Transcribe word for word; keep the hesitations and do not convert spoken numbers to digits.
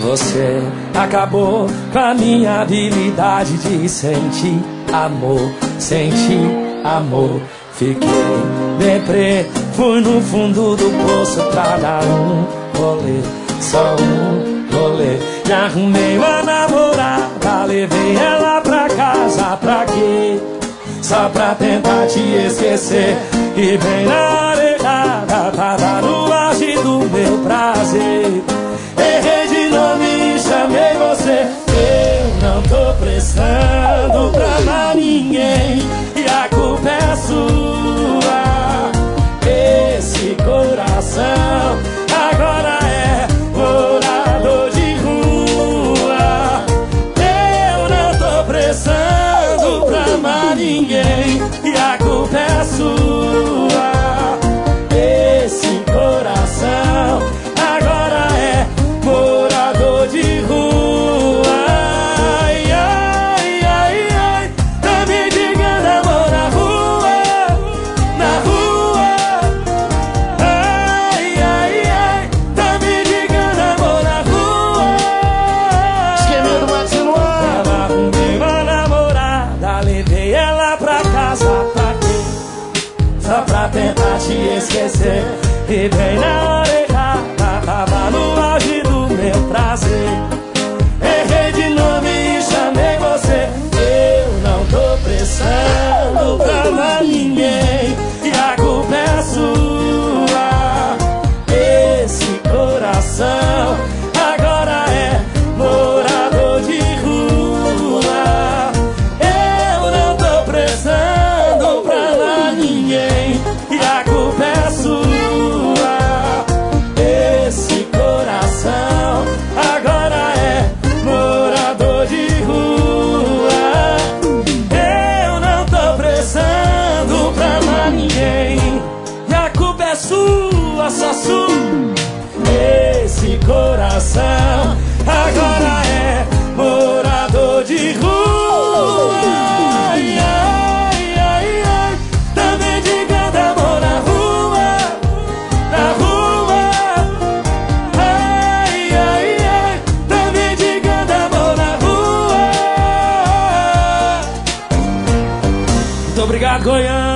Você acabou com a minha habilidade de sentir amor, sentir amor. Fiquei deprê, fui no fundo do poço pra dar um rolê, só um rolê. Me arrumei uma namorada, levei ela pra casa, pra quê? Só pra tentar te esquecer. E bem na hora errada, tava no auge do meu prazer. Errei de nome e chamei você. Eu não tô prestando pra mais ninguém, e a culpa é sua. Esse coração agora é morador de rua. Eu não tô prestando pra mais ninguém, e a culpa é sua. Esse coração agora é morador de rua. Ai, ai, ai, ai, tá me digando amor na rua, na rua. Ai, ai, ai, tá me digando amor na rua. Esqueminha do Max no ar. Eu arrumei uma namorada, levei ela pra casa, pra quê? Só pra tentar te esquecer. E bem na hora errada, tava no auge do meu prazer. Errei de nome e chamei você. Eu não tô prestando pra mais ninguém, e a culpa é sua. Esse coração agora é morador de rua. Eu não tô prestando pra mais ninguém, e a culpa é sua. Esse coração agora é morador de rua. Eu não tô prestando pra mais ninguém, e a culpa é sua, só sua. Esse coração agora é morador de rua. Ai, ai, ai, ai, tá mendigando amor na rua, na rua. Ai, ai, ai, tá mendigando amor na rua. Muito obrigado, Goiânia.